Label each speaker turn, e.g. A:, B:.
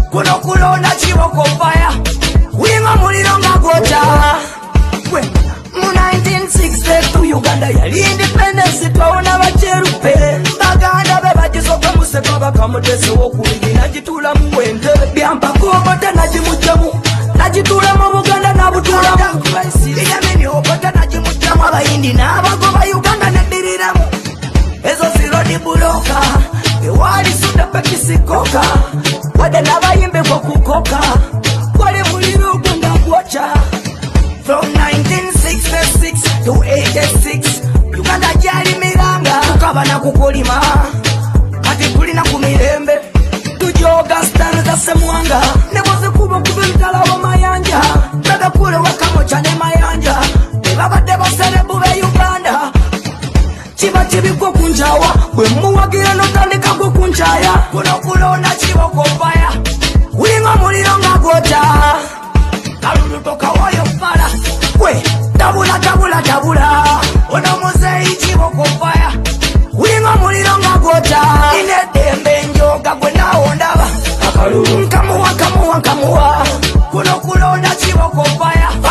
A: kuno kulonda kiboko fire winga muliro nga gwota mu 1962 Uganda yali independence twawona bacherupe baganda be bagisoka museka bakamutese wokubiri nagitula mu wente byampakobota nagimujamu nagitula mu Buganda nabutulamu iyameni obota nagimujamu abayindi n'abagoba Uganda nediriramu ezo zirodi buloka ewali suda pekisikoka wade n'abayimbe kukoka wali muliro gwenda gwocha. From 1966 to 86 Uganda jali miranga tukabana kukulima kati tulina ku mirembe tujoga stana za semwanga neboze kuba kubentala wa mayanja tagakule wakamocha ne mayanja babadde baserebu be Uganda kiba kibiko kunjawa bwe muwagira notandika gwo kunjaya kuno kulonda kiboko fire winga muliro nga gwota kalulu tokawayo fala we tabula tabula tabula ono muzeyi kiboko fire winga muliro nga gwota inedembe njoga gwe nawo ndaba akalulu nkamuwa kuno kulonda kiboko fire